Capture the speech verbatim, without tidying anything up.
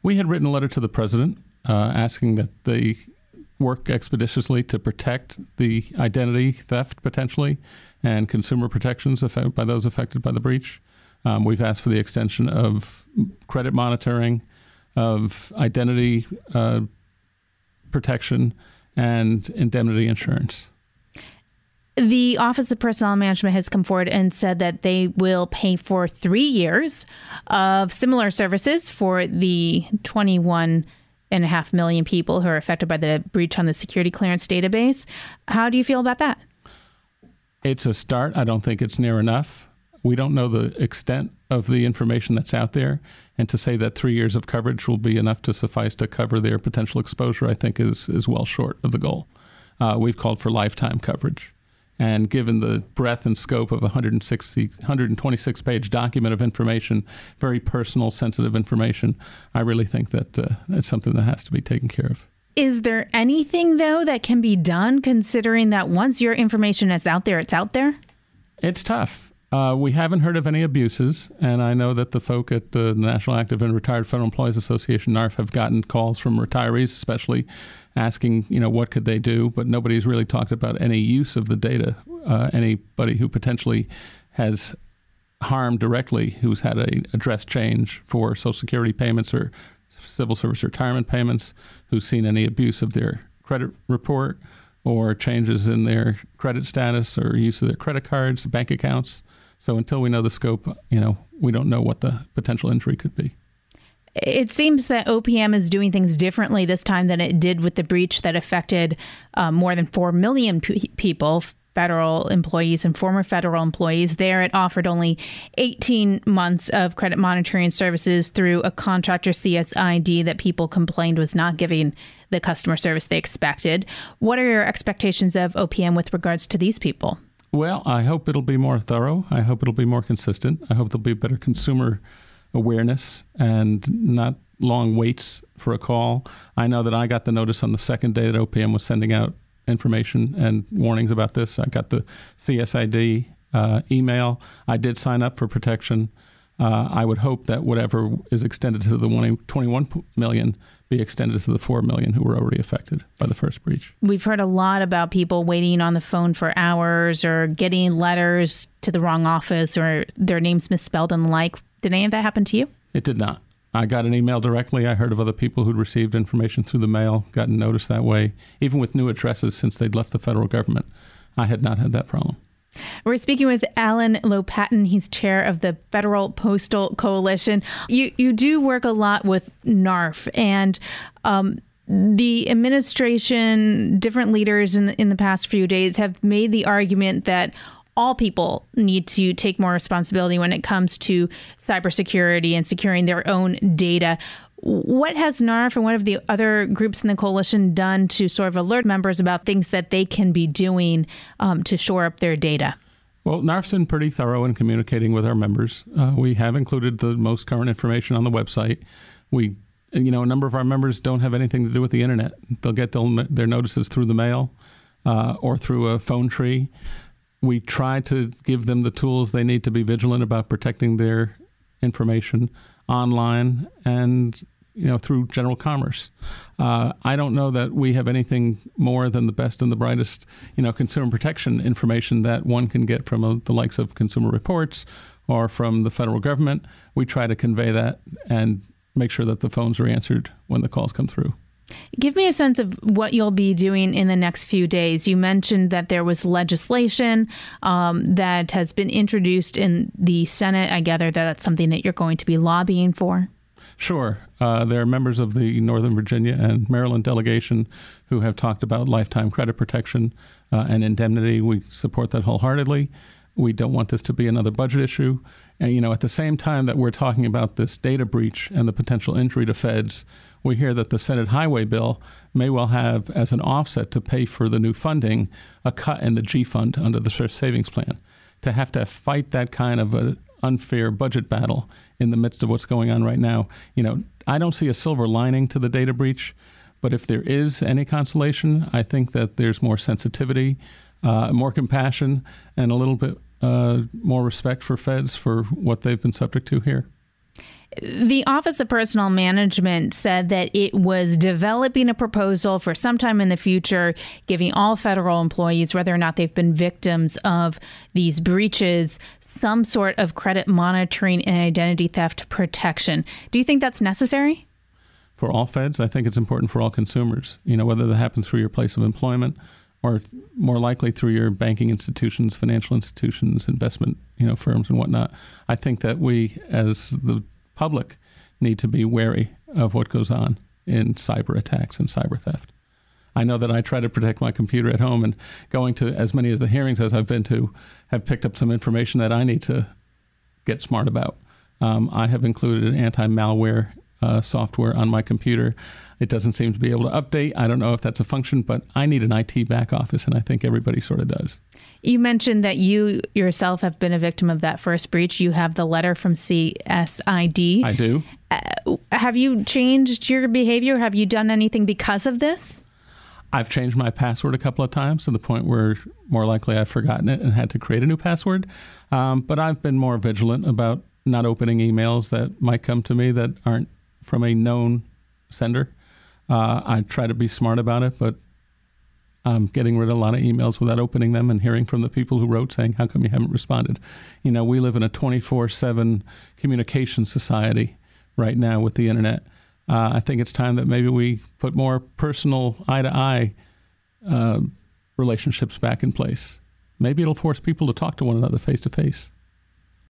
We had written a letter to the president uh, asking that they work expeditiously to protect the identity theft potentially and consumer protections affected by those affected by the breach. Um, we've asked for the extension of credit monitoring, of identity uh, protection, and indemnity insurance. The Office of Personnel Management has come forward and said that they will pay for three years of similar services for the twenty-one and a half million people who are affected by the breach on the security clearance database. How do you feel about that? It's a start. I don't think it's near enough. We don't know the extent of the information that's out there. And to say that three years of coverage will be enough to suffice to cover their potential exposure, I think is, is well short of the goal. Uh, we've called for lifetime coverage. And given the breadth and scope of a one hundred sixty, one hundred twenty-six page document of information, very personal, sensitive information, I really think that uh, it's something that has to be taken care of. Is there anything, though, that can be done, considering that once your information is out there, it's out there? It's tough. Uh, we haven't heard of any abuses, and I know that the folk at the National Active and Retired Federal Employees Association, N A R F, have gotten calls from retirees, especially asking, you know, what could they do, but nobody's really talked about any use of the data. Uh, anybody who potentially has harmed directly, who's had a address change for Social Security payments or civil service retirement payments, who's seen any abuse of their credit report or changes in their credit status or use of their credit cards, bank accounts. So until we know the scope, you know, we don't know what the potential injury could be. It seems that O P M is doing things differently this time than it did with the breach that affected uh, more than four million p- people, federal employees and former federal employees. There, it offered only eighteen months of credit monitoring services through a contractor C S I D that people complained was not giving the customer service they expected. What are your expectations of O P M with regards to these people? Well, I hope it'll be more thorough. I hope it'll be more consistent. I hope there'll be better consumer awareness and not long waits for a call. I know that I got the notice on the second day that O P M was sending out information and warnings about this. I got the C S I D uh, email. I did sign up for protection. Uh, I would hope that whatever is extended to the twenty-one million be extended to the four million who were already affected by the first breach. We've heard a lot about people waiting on the phone for hours or getting letters to the wrong office or their names misspelled and the like. Did any of that happen to you? It did not. I got an email directly. I heard of other people who'd received information through the mail, gotten notice that way, even with new addresses since they'd left the federal government. I had not had that problem. We're speaking with Alan Lopatin. He's chair of the Federal Postal Coalition. You you do work a lot with N A R F, and um, the administration, different leaders in the, in the past few days have made the argument that all people need to take more responsibility when it comes to cybersecurity and securing their own data. What has N A R F and what have the other groups in the coalition done to sort of alert members about things that they can be doing um, to shore up their data? Well, N A R F's been pretty thorough in communicating with our members. Uh, we have included the most current information on the website. We, you know, a number of our members don't have anything to do with the internet. They'll get their notices through the mail uh, or through a phone tree. We try to give them the tools they need to be vigilant about protecting their information online and, you know, through general commerce. Uh, I don't know that we have anything more than the best and the brightest, you know, consumer protection information that one can get from a, the likes of Consumer Reports or from the federal government. We try to convey that and make sure that the phones are answered when the calls come through. Give me a sense of what you'll be doing in the next few days. You mentioned that there was legislation um, that has been introduced in the Senate. I gather that that's something that you're going to be lobbying for. Sure. Uh, there are members of the Northern Virginia and Maryland delegation who have talked about lifetime credit protection uh, and indemnity. We support that wholeheartedly. We don't want this to be another budget issue. And, you know, at the same time that we're talking about this data breach and the potential injury to feds, we hear that the Senate Highway Bill may well have, as an offset to pay for the new funding, a cut in the G Fund under the Thrift Savings Plan. To have to fight that kind of an unfair budget battle in the midst of what's going on right now, you know, I don't see a silver lining to the data breach. But if there is any consolation, I think that there's more sensitivity, uh, more compassion, and a little bit uh, more respect for feds for what they've been subject to here. The Office of Personnel Management said that it was developing a proposal for sometime in the future, giving all federal employees, whether or not they've been victims of these breaches, some sort of credit monitoring and identity theft protection. Do you think that's necessary? For all feds, I think it's important for all consumers, you know, whether that happens through your place of employment or more likely through your banking institutions, financial institutions, investment, you know, firms and whatnot. I think that we, as the public, need to be wary of what goes on in cyber attacks and cyber theft. I know that I try to protect my computer at home, and going to as many of the hearings as I've been to have picked up some information that I need to get smart about. Um, I have included an anti-malware uh, software on my computer. It doesn't seem to be able to update. I don't know if that's a function, but I need an I T back office, and I think everybody sort of does. You mentioned that you yourself have been a victim of that first breach. You have the letter from C S I D. I do. Uh, have you changed your behavior? Have you done anything because of this? I've changed my password a couple of times to the point where more likely I've forgotten it and had to create a new password. Um, but I've been more vigilant about not opening emails that might come to me that aren't from a known sender. Uh, I try to be smart about it, but I'm getting rid of a lot of emails without opening them and hearing from the people who wrote saying, how come you haven't responded? You know, we live in a twenty-four seven communication society right now with the internet. Uh, I think it's time that maybe we put more personal eye-to-eye uh, relationships back in place. Maybe it'll force people to talk to one another face-to-face.